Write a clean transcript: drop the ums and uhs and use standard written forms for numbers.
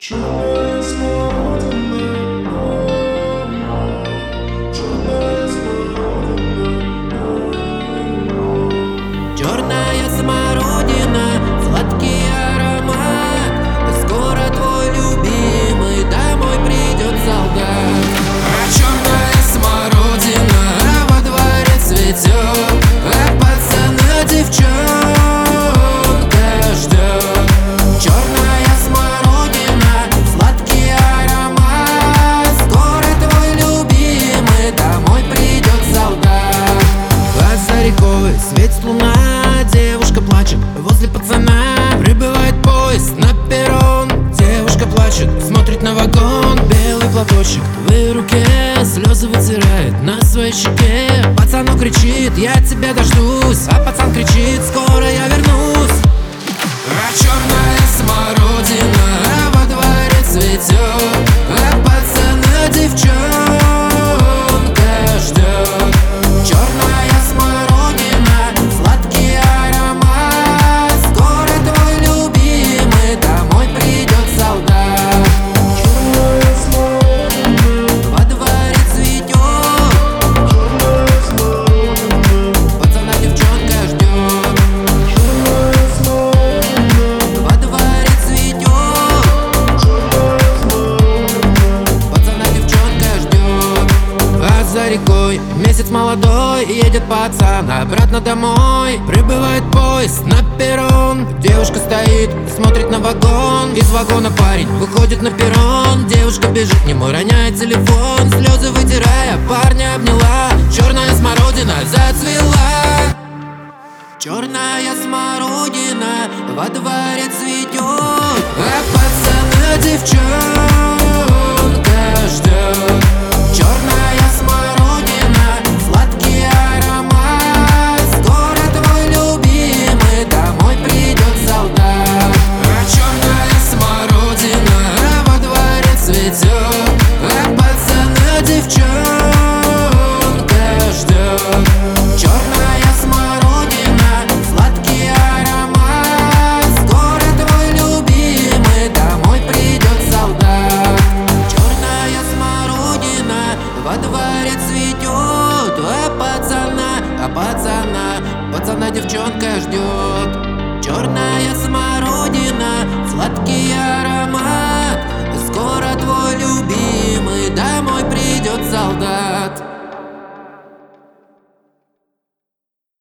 Черная смородина, черная смородина. Черная смородина, сладкий аромат. Скоро твой любимый домой придет солдат. А черная смородина во дворе цветет, а пацана девчонка ждет. Черная смородина, сладкий аромат. Скоро твой любимый домой придет солдат. За рекой светит луна, девушка плачет возле пацана. Прибывает поезд на перрон, девушка плачет, смотрит на вагон. Белый платочек в ее руке, слезы вытирает на своей щеке. Пацану кричит: я тебя дождусь, а пацан кричит: скоро я вернусь. А черная смородина во дворе цветет, а пацана девчонка ждет. Черная смородина, сладкий аромат. Скоро твой любимый домой придет солдат. Черная смородина, Во дворе цветет, черная смородина, пацана девчонка ждет. черная смородина, Во дворе цветет, черная смородина. пацана девчонка ждет. А за рекой месяц молодой, едет пацан обратно домой. Прибывает поезд на перрон, девушка стоит, смотрит на вагон. Из вагона парень выходит на перрон, девушка бежит к нему, роняет телефон. Слезы вытирая, парня обняла, черная смородина зацвела. Черная смородина во дворе цветет, а пацана девчонка ждет. Черная смородина, сладкий аромат. Скоро твой любимый домой придет солдат. А черная смородина во дворе цветет, а пацана девчонка ждет. Черная смородина, сладкий аромат. Скоро твой любимый домой придет солдат. Черная смородина во дворе цветет, пацана девчонка ждет. Черная смородина, сладкий аромат. Скоро твой любимый домой придет солдат.